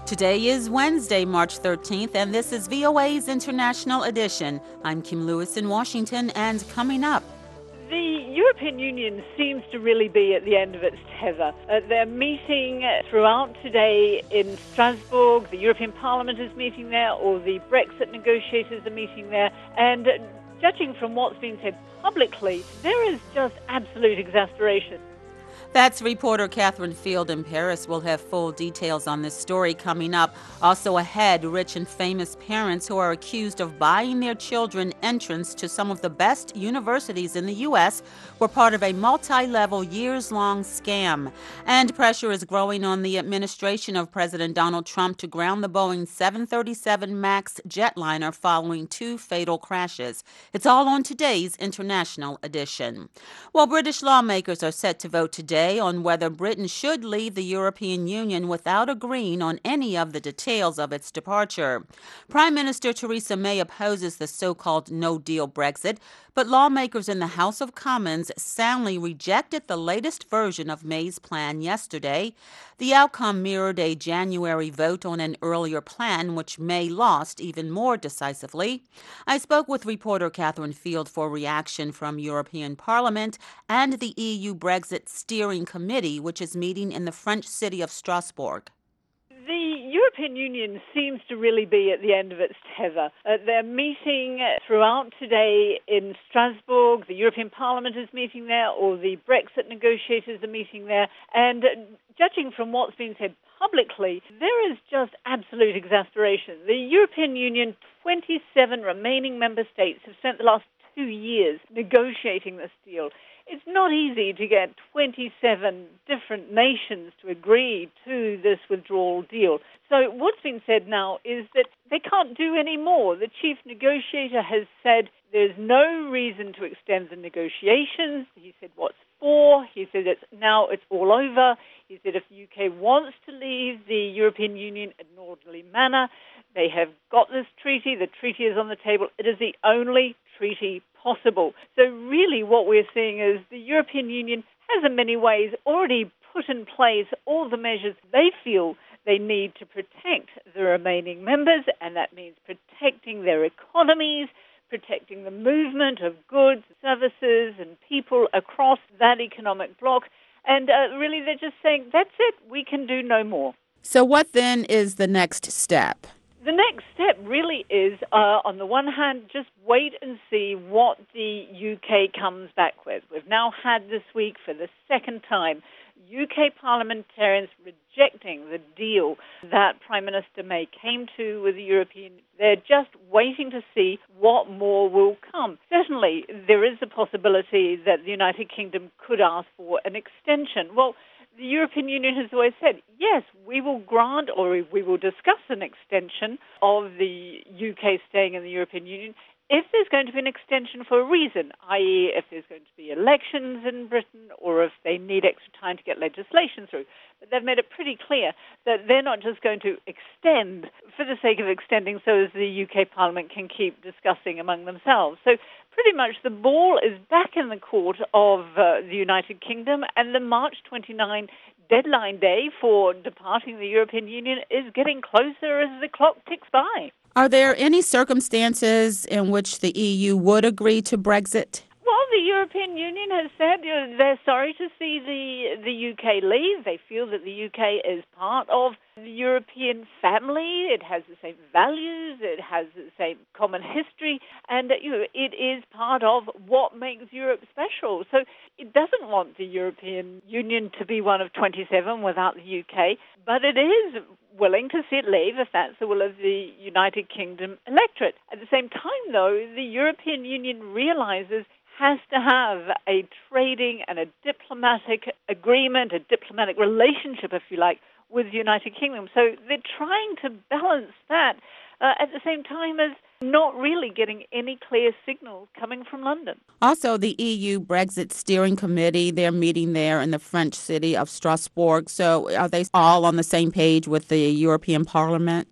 Today is Wednesday, March 13th, and this is VOA's International Edition. I'm Kim Lewis in Washington, and coming up. The European Union seems to really be at the end of its tether. They're meeting throughout today in Strasbourg. The European Parliament is meeting there, or the Brexit negotiators are meeting there. And judging from what's been said publicly, there is just absolute exasperation. That's reporter Catherine Field in Paris. We'll have full details on this story coming up. Also ahead, rich and famous parents who are accused of buying their children entrance to some of the best universities in the U.S. were part of a multi-level, years-long scam. And pressure is growing on the administration of President Donald Trump to ground the Boeing 737 MAX jetliner following two fatal crashes. It's all on today's International Edition. Well, British lawmakers are set to vote today on whether Britain should leave the European Union without agreeing on any of the details of its departure. Prime Minister Theresa May opposes the so-called no-deal Brexit, but lawmakers in the House of Commons soundly rejected the latest version of May's plan yesterday. The outcome mirrored a January vote on an earlier plan, which May lost even more decisively. I spoke with reporter Catherine Field for reaction from European Parliament and the EU Brexit Steering Committee, which is meeting in the French city of Strasbourg. The European Union seems to really be at the end of its tether. They're meeting throughout today in Strasbourg. The European Parliament is meeting there, or the Brexit negotiators are meeting there. And judging from what's been said publicly, there is just absolute exasperation. The European Union, 27 remaining member states, have spent the last 2 years negotiating this deal. It's not easy to get 27 different nations to agree to this withdrawal deal. So what's been said now is that they can't do any more. The chief negotiator has said there's no reason to extend the negotiations. He said what's for. He said it's all over. He said if the UK wants to leave the European Union in an orderly manner, they have got this treaty. The treaty is on the table. It is the only treaty possible. So really what we're seeing is the European Union has in many ways already put in place all the measures they feel they need to protect the remaining members, and that means protecting their economies, protecting the movement of goods, services and people across that economic bloc. And really they're just saying, that's it, we can do no more. So what then is the next step? The next step really is, on the one hand, just wait and see what the UK comes back with. We've now had this week for the second time UK parliamentarians rejecting the deal that Prime Minister May came to with the European Union. They're just waiting to see what more will come. Certainly, there is the possibility that the United Kingdom could ask for an extension. Well, the European Union has always said, yes, we will grant or we will discuss an extension of the UK staying in the European Union if there's going to be an extension for a reason, i.e. if there's going to be elections in Britain or if they need extra time to get legislation through. But they've made it pretty clear that they're not just going to extend for the sake of extending so as the UK Parliament can keep discussing among themselves. So pretty much the ball is back in the court of the United Kingdom, and the March 29 deadline day for departing the European Union is getting closer as the clock ticks by. Are there any circumstances in which the EU would agree to Brexit? Well, the European Union has said they're sorry to see the UK leave. They feel that the UK is part of the European family. It has the same values. It has the same common history. And it is part of what makes Europe special. So it doesn't want the European Union to be one of 27 without the UK, but it is willing to see it leave if that's the will of the United Kingdom electorate. At the same time, though, the European Union realizes has to have a trading and a diplomatic agreement, a diplomatic relationship, if you like, with the United Kingdom. So they're trying to balance that at the same time as not really getting any clear signals coming from London. Also, the EU Brexit Steering Committee, they're meeting there in the French city of Strasbourg. So are they all on the same page with the European Parliament?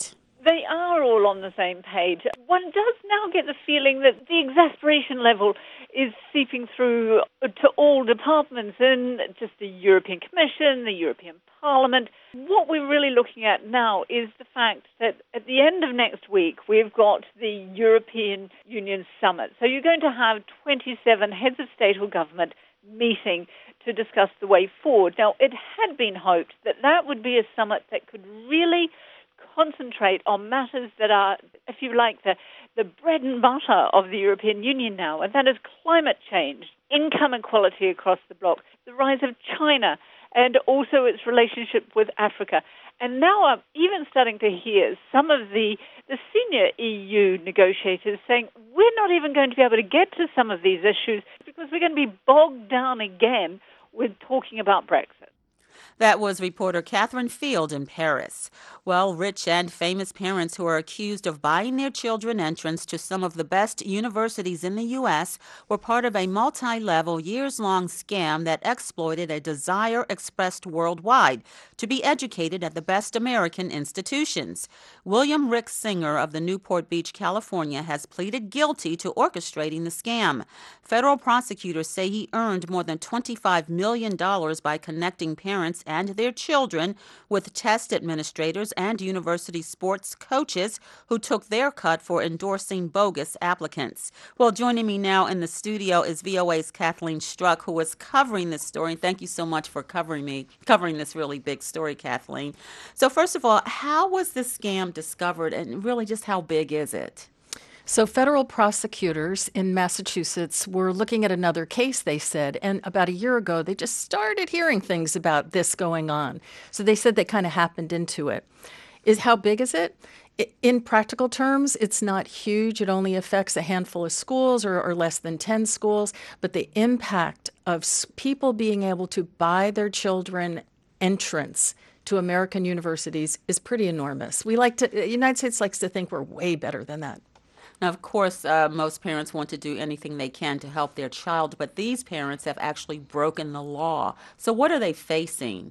They are all on the same page. One does now get the feeling that the exasperation level is seeping through to all departments and just the European Commission, the European Parliament. What we're really looking at now is the fact that at the end of next week, we've got the European Union Summit. So you're going to have 27 heads of state or government meeting to discuss the way forward. Now, it had been hoped that that would be a summit that could really concentrate on matters that are, if you like, the bread and butter of the European Union now, and that is climate change, income equality across the bloc, the rise of China, and also its relationship with Africa. And now I'm even starting to hear some of the senior EU negotiators saying, we're not even going to be able to get to some of these issues because we're going to be bogged down again with talking about Brexit. That was reporter Catherine Field in Paris. Well, rich and famous parents who are accused of buying their children entrance to some of the best universities in the U.S. were part of a multi-level, years-long scam that exploited a desire expressed worldwide to be educated at the best American institutions. William Rick Singer of the Newport Beach, California, has pleaded guilty to orchestrating the scam. Federal prosecutors say he earned more than $25 million by connecting parents and their children with test administrators and university sports coaches who took their cut for endorsing bogus applicants. Well, joining me now in the studio is VOA's Kathleen Struck, who is covering this story. Thank you so much for covering this really big story, Kathleen. So first of all, how was this scam discovered, and really just how big is it? So federal prosecutors in Massachusetts were looking at another case, they said, and about a year ago, they just started hearing things about this going on. So they said they kind of happened into it. How big is it? In practical terms, it's not huge. It only affects a handful of schools or less than 10 schools. But the impact of people being able to buy their children entrance to American universities is pretty enormous. The United States likes to think we're way better than that. Now, of course, most parents want to do anything they can to help their child, but these parents have actually broken the law. So what are they facing?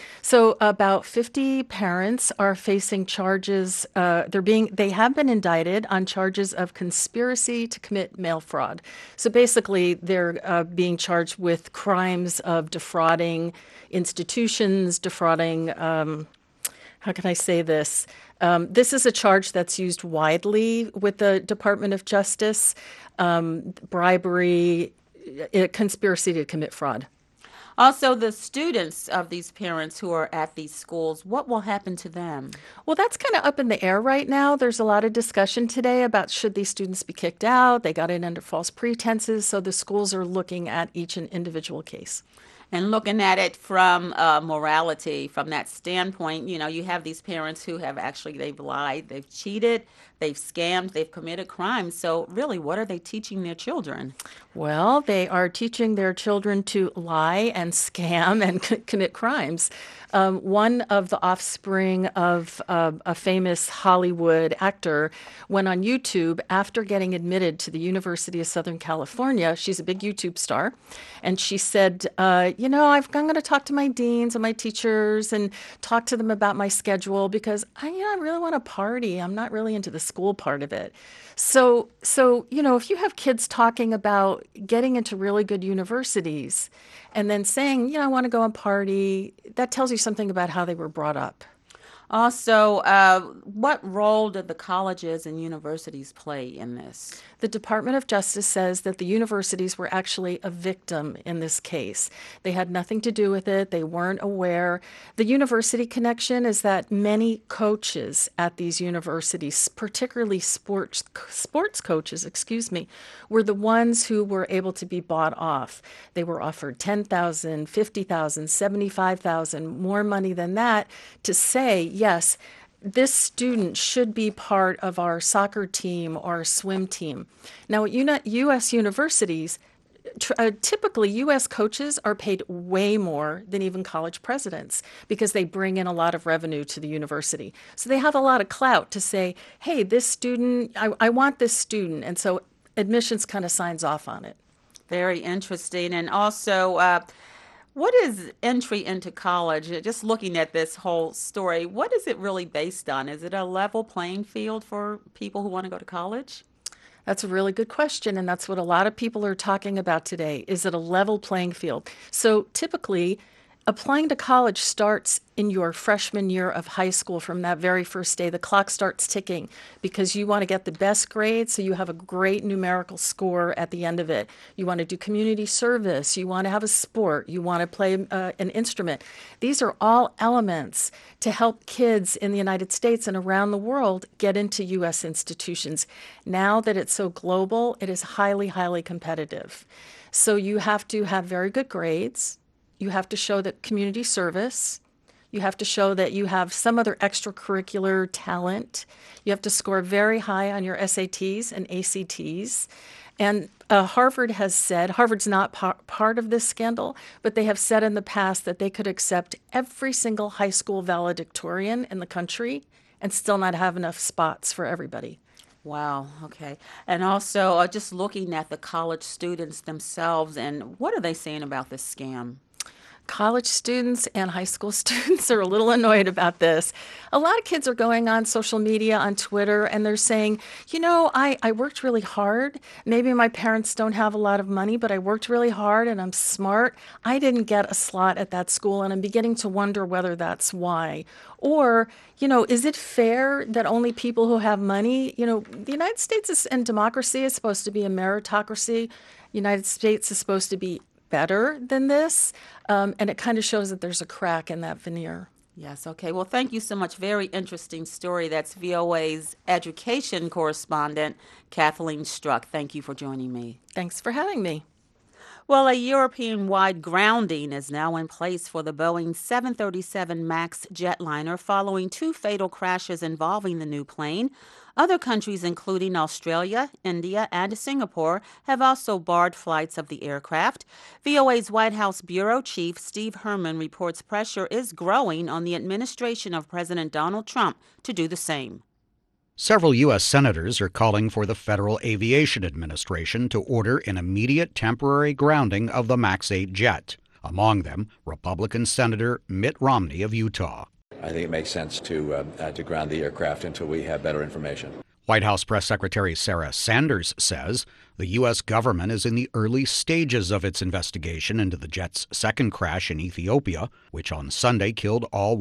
So about 50 parents are facing charges. They have been indicted on charges of conspiracy to commit mail fraud. So basically, they're being charged with crimes of defrauding institutions, defrauding, how can I say this? This is a charge that's used widely with the Department of Justice, bribery, conspiracy to commit fraud. Also, the students of these parents who are at these schools, what will happen to them? Well, that's kind of up in the air right now. There's a lot of discussion today about should these students be kicked out. They got in under false pretenses, so the schools are looking at each individual case. And looking at it from morality, from that standpoint, you have these parents who they've lied, they've cheated, they've scammed, they've committed crimes. So really, what are they teaching their children? Well, they are teaching their children to lie and scam and commit crimes. One of the offspring of a famous Hollywood actor went on YouTube after getting admitted to the University of Southern California. She's a big YouTube star. And she said, I'm going to talk to my deans and my teachers and talk to them about my schedule because I really want to party. I'm not really into the school part of it. So if you have kids talking about getting into really good universities and then saying, I want to go and party, that tells you something about how they were brought up. Also, what role did the colleges and universities play in this? The Department of Justice says that the universities were actually a victim in this case. They had nothing to do with it. They weren't aware. The university connection is that many coaches at these universities, particularly sports coaches, were the ones who were able to be bought off. They were offered $10,000, $50,000, $75,000, more money than that to say, yes, this student should be part of our soccer team or our swim team. Now, at U.S. universities, typically U.S. coaches are paid way more than even college presidents because they bring in a lot of revenue to the university. So they have a lot of clout to say, hey, this student, I want this student. And so admissions kind of signs off on it. Very interesting. And also, What is entry into college? Just looking at this whole story, what is it really based on? Is it a level playing field for people who want to go to college? That's a really good question, and that's what a lot of people are talking about today. Is it a level playing field? So typically, applying to college starts in your freshman year of high school. From that very first day, the clock starts ticking because you want to get the best grade so you have a great numerical score at the end of it. You want to do community service, you want to have a sport, you want to play an instrument. These are all elements to help kids in the United States and around the world get into U.S. institutions. Now that it's so global, it is highly, highly competitive. So you have to have very good grades. You have to show that community service. You have to show that you have some other extracurricular talent. You have to score very high on your SATs and ACTs. And Harvard has said, Harvard's not part of this scandal, but they have said in the past that they could accept every single high school valedictorian in the country and still not have enough spots for everybody. Wow, okay. And also, just looking at the college students themselves, and what are they saying about this scam? College students and high school students are a little annoyed about this. A lot of kids are going on social media, on Twitter, and they're saying, I worked really hard. Maybe my parents don't have a lot of money, but I worked really hard and I'm smart. I didn't get a slot at that school, and I'm beginning to wonder whether that's why. Or, is it fair that only people who have money, the United States and democracy is supposed to be a meritocracy. United States is supposed to be better than this. And it kind of shows that there's a crack in that veneer. Yes, okay. Well, thank you so much. Very interesting story. That's VOA's education correspondent, Kathleen Struck. Thank you for joining me. Thanks for having me. Well, a European-wide grounding is now in place for the Boeing 737 MAX jetliner following two fatal crashes involving the new plane. Other countries, including Australia, India, and Singapore, have also barred flights of the aircraft. VOA's White House Bureau Chief Steve Herman reports pressure is growing on the administration of President Donald Trump to do the same. Several U.S. senators are calling for the Federal Aviation Administration to order an immediate temporary grounding of the MAX 8 jet. Among them, Republican Senator Mitt Romney of Utah. I think it makes sense to ground the aircraft until we have better information. White House Press Secretary Sarah Sanders says the U.S. government is in the early stages of its investigation into the jet's second crash in Ethiopia, which on Sunday killed all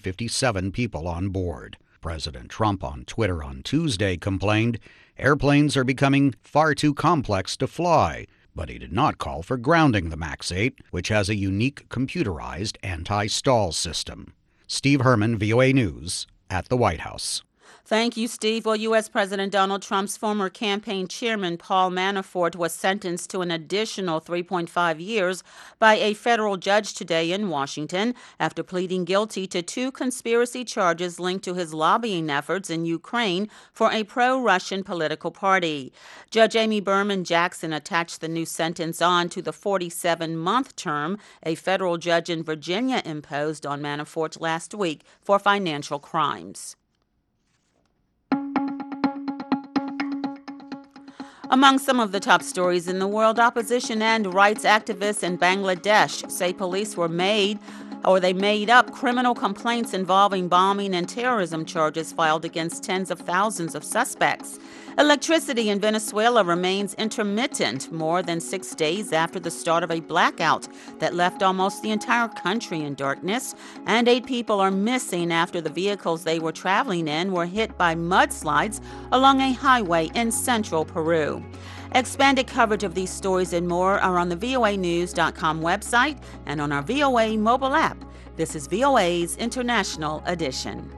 157 people on board. President Trump on Twitter on Tuesday complained airplanes are becoming far too complex to fly, but he did not call for grounding the MAX 8, which has a unique computerized anti-stall system. Steve Herman, VOA News, at the White House. Thank you, Steve. Well, U.S. President Donald Trump's former campaign chairman, Paul Manafort, was sentenced to an additional 3.5 years by a federal judge today in Washington after pleading guilty to two conspiracy charges linked to his lobbying efforts in Ukraine for a pro-Russian political party. Judge Amy Berman Jackson attached the new sentence on to the 47-month term a federal judge in Virginia imposed on Manafort last week for financial crimes. Among some of the top stories in the world, opposition and rights activists in Bangladesh say police made up criminal complaints involving bombing and terrorism charges filed against tens of thousands of suspects. Electricity in Venezuela remains intermittent more than 6 days after the start of a blackout that left almost the entire country in darkness, and 8 people are missing after the vehicles they were traveling in were hit by mudslides along a highway in central Peru. Expanded coverage of these stories and more are on the voanews.com website and on our VOA mobile app. This is VOA's International Edition.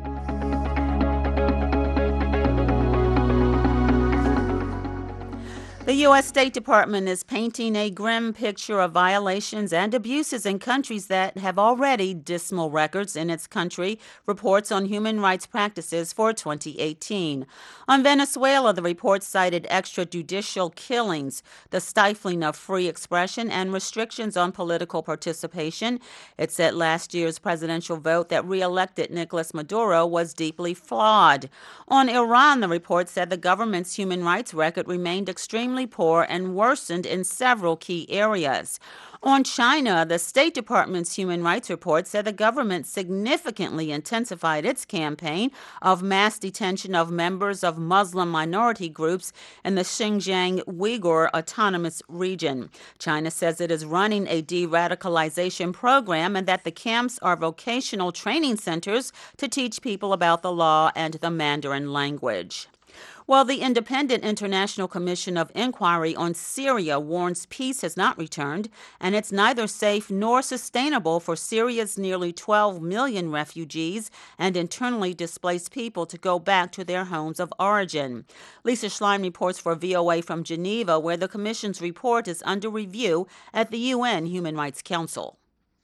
The U.S. State Department is painting a grim picture of violations and abuses in countries that have already dismal records in its country, reports on human rights practices for 2018. On Venezuela, the report cited extrajudicial killings, the stifling of free expression, and restrictions on political participation. It said last year's presidential vote that re-elected Nicolas Maduro was deeply flawed. On Iran, the report said the government's human rights record remained extremely extremely poor and worsened in several key areas. On China, the State Department's Human Rights Report said the government significantly intensified its campaign of mass detention of members of Muslim minority groups in the Xinjiang Uyghur Autonomous Region. China says it is running a de-radicalization program and that the camps are vocational training centers to teach people about the law and the Mandarin language. Well, the Independent International Commission of Inquiry on Syria warns peace has not returned, and it's neither safe nor sustainable for Syria's nearly 12 million refugees and internally displaced people to go back to their homes of origin. Lisa Schlein reports for VOA from Geneva, where the Commission's report is under review at the UN Human Rights Council.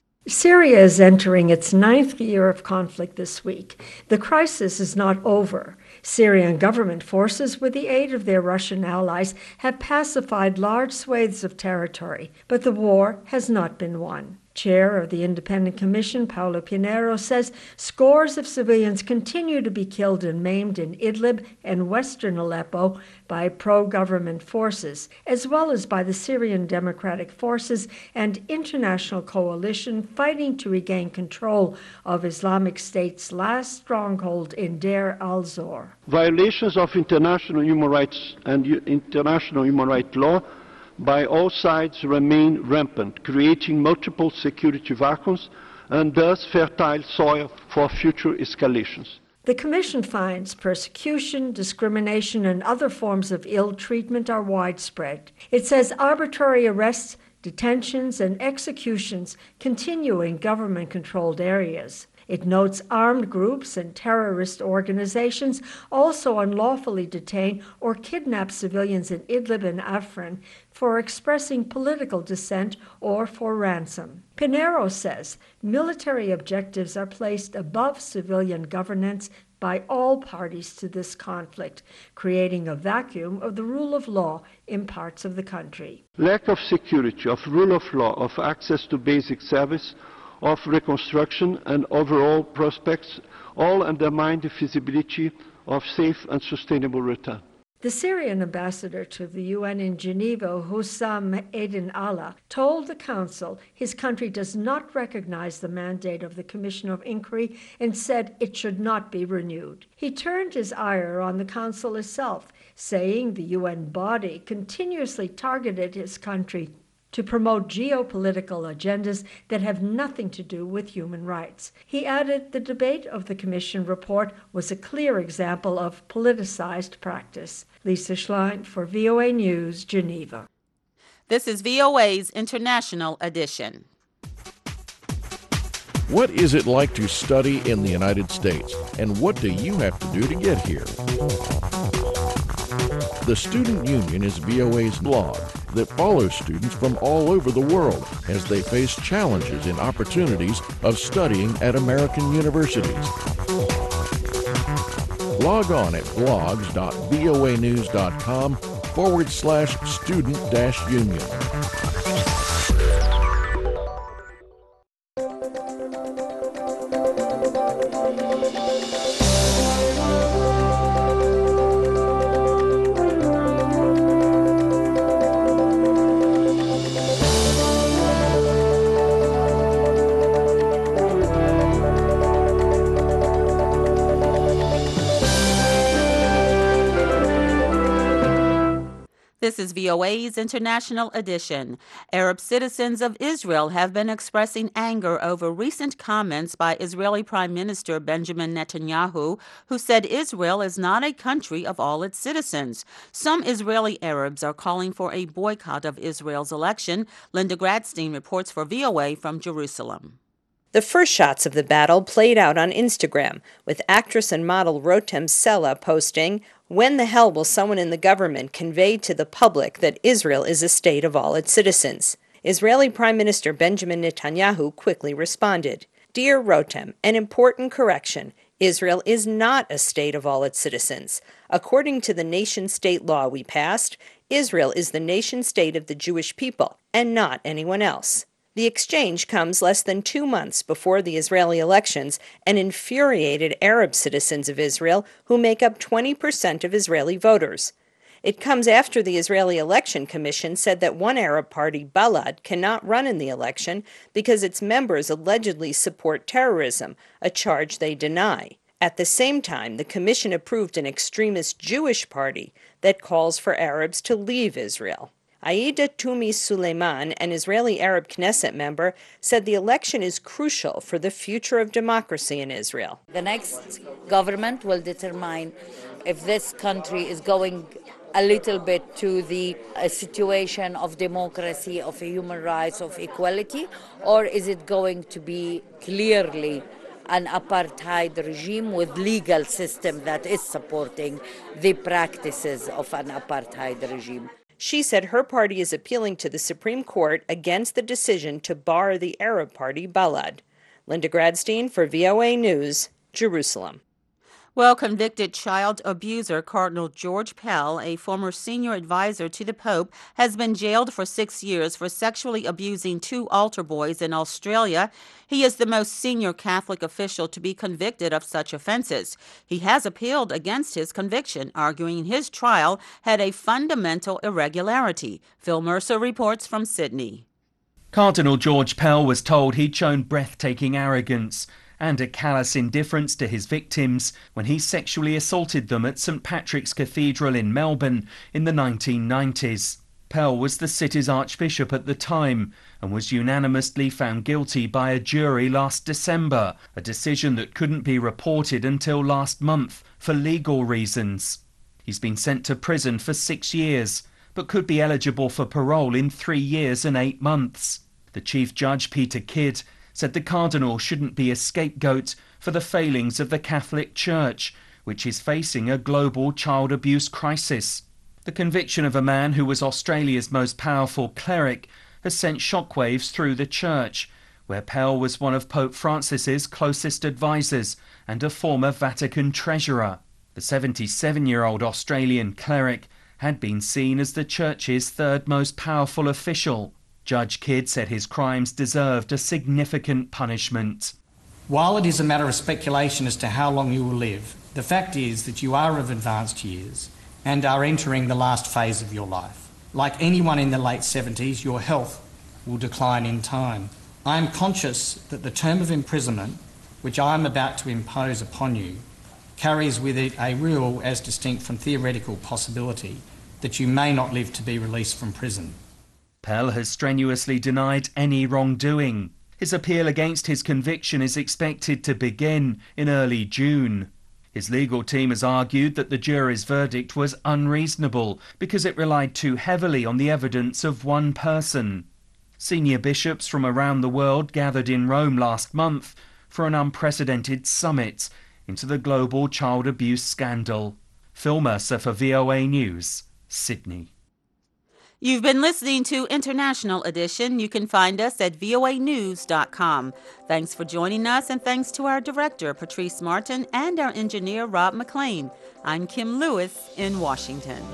Syria is entering its 9th year of conflict this week. The crisis is not over. Syrian government forces, with the aid of their Russian allies, have pacified large swathes of territory, but the war has not been won. Chair of the Independent Commission, Paulo Pinheiro, says scores of civilians continue to be killed and maimed in Idlib and western Aleppo by pro-government forces, as well as by the Syrian Democratic Forces and international coalition fighting to regain control of Islamic State's last stronghold in Deir al-Zor. Violations of international human rights and international human rights law by all sides remain rampant, creating multiple security vacuums and thus fertile soil for future escalations. The Commission finds persecution, discrimination, and other forms of ill treatment are widespread. It says arbitrary arrests, detentions, and executions continue in government-controlled areas. It notes armed groups and terrorist organizations also unlawfully detain or kidnap civilians in Idlib and Afrin for expressing political dissent or for ransom. Pinheiro says military objectives are placed above civilian governance by all parties to this conflict, creating a vacuum of the rule of law in parts of the country. Lack of security, of rule of law, of access to basic service, of reconstruction and overall prospects all undermine the feasibility of safe and sustainable return. The Syrian ambassador to the UN in Geneva, Hussam Edin Allah, told the Council his country does not recognize the mandate of the Commission of Inquiry and said it should not be renewed. He turned his ire on the Council itself, saying the UN body continuously targeted his country to promote geopolitical agendas that have nothing to do with human rights. He added the debate of the Commission report was a clear example of politicized practice. Lisa Schlein for VOA News, Geneva. This is VOA's International Edition. What is it like to study in the United States, and what do you have to do to get here? The Student Union is VOA's blog that follows students from all over the world as they face challenges and opportunities of studying at American universities. Log on at blogs.voanews.com/student-union. This is VOA's International Edition. Arab citizens of Israel have been expressing anger over recent comments by Israeli Prime Minister Benjamin Netanyahu, who said Israel is not a country of all its citizens. Some Israeli Arabs are calling for a boycott of Israel's election. Linda Gradstein reports for VOA from Jerusalem. The first shots of the battle played out on Instagram, with actress and model Rotem Sella posting, "When the hell will someone in the government convey to the public that Israel is a state of all its citizens?" Israeli Prime Minister Benjamin Netanyahu quickly responded, "Dear Rotem, an important correction. Israel is not a state of all its citizens. According to the nation-state law we passed, Israel is the nation-state of the Jewish people, and not anyone else." The exchange comes less than 2 months before the Israeli elections and infuriated Arab citizens of Israel who make up 20% of Israeli voters. It comes after the Israeli Election Commission said that one Arab party, Balad, cannot run in the election because its members allegedly support terrorism, a charge they deny. At the same time, the commission approved an extremist Jewish party that calls for Arabs to leave Israel. Aida Toumi Suleiman, an Israeli Arab Knesset member, said the election is crucial for the future of democracy in Israel. The next government will determine if this country is going a little bit to the situation of democracy, of human rights, of equality, or is it going to be clearly an apartheid regime with legal system that is supporting the practices of an apartheid regime. She said her party is appealing to the Supreme Court against the decision to bar the Arab party Balad. Linda Gradstein for VOA News, Jerusalem. Well, convicted child abuser Cardinal George Pell, a former senior advisor to the Pope, has been jailed for 6 years for sexually abusing 2 altar boys in Australia. He is the most senior Catholic official to be convicted of such offenses. He has appealed against his conviction, arguing his trial had a fundamental irregularity. Phil Mercer reports from Sydney. Cardinal George Pell was told he'd shown breathtaking arrogance and a callous indifference to his victims when he sexually assaulted them at St Patrick's Cathedral in Melbourne in the 1990s. Pell was the city's archbishop at the time and was unanimously found guilty by a jury last December, a decision that couldn't be reported until last month for legal reasons. He's been sent to prison for 6 years, but could be eligible for parole in 3 years and 8 months. The Chief Judge, Peter Kidd, said the Cardinal shouldn't be a scapegoat for the failings of the Catholic Church, which is facing a global child abuse crisis. The conviction of a man who was Australia's most powerful cleric has sent shockwaves through the Church, where Pell was one of Pope Francis's closest advisors and a former Vatican treasurer. The 77-year-old Australian cleric had been seen as the Church's third most powerful official. Judge Kidd said his crimes deserved a significant punishment. While it is a matter of speculation as to how long you will live, the fact is that you are of advanced years and are entering the last phase of your life. Like anyone in the late 70s, your health will decline in time. I am conscious that the term of imprisonment, which I am about to impose upon you, carries with it a real, as distinct from theoretical, possibility that you may not live to be released from prison. Pell has strenuously denied any wrongdoing. His appeal against his conviction is expected to begin in early June. His legal team has argued that the jury's verdict was unreasonable because it relied too heavily on the evidence of one person. Senior bishops from around the world gathered in Rome last month for an unprecedented summit into the global child abuse scandal. Phil Mercer for VOA News, Sydney. You've been listening to International Edition. You can find us at voanews.com. Thanks for joining us, and thanks to our director, Patrice Martin, and our engineer, Rob McLean. I'm Kim Lewis in Washington.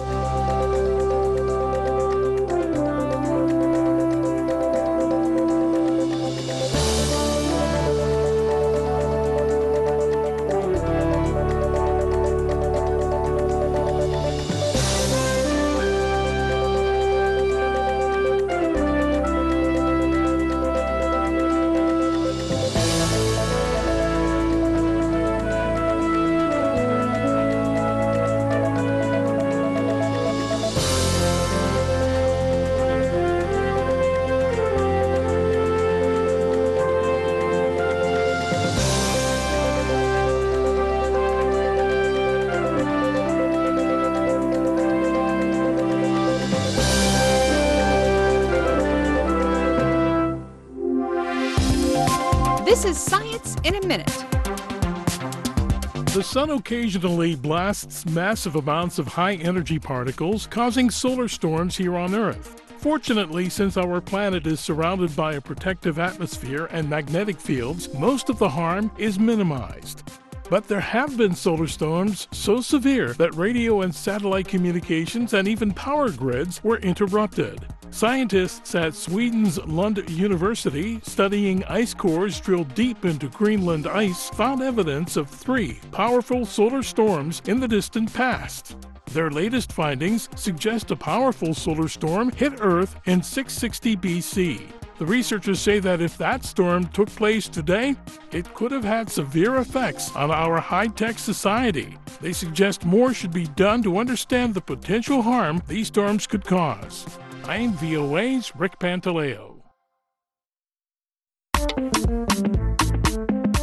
This is Science in a Minute. The sun occasionally blasts massive amounts of high-energy particles, causing solar storms here on Earth. Fortunately, since our planet is surrounded by a protective atmosphere and magnetic fields, most of the harm is minimized. But there have been solar storms so severe that radio and satellite communications and even power grids were interrupted. Scientists at Sweden's Lund University, studying ice cores drilled deep into Greenland ice, found evidence of 3 powerful solar storms in the distant past. Their latest findings suggest a powerful solar storm hit Earth in 660 BC. The researchers say that if that storm took place today, it could have had severe effects on our high-tech society. They suggest more should be done to understand the potential harm these storms could cause. I'm VOA's Rick Pantaleo.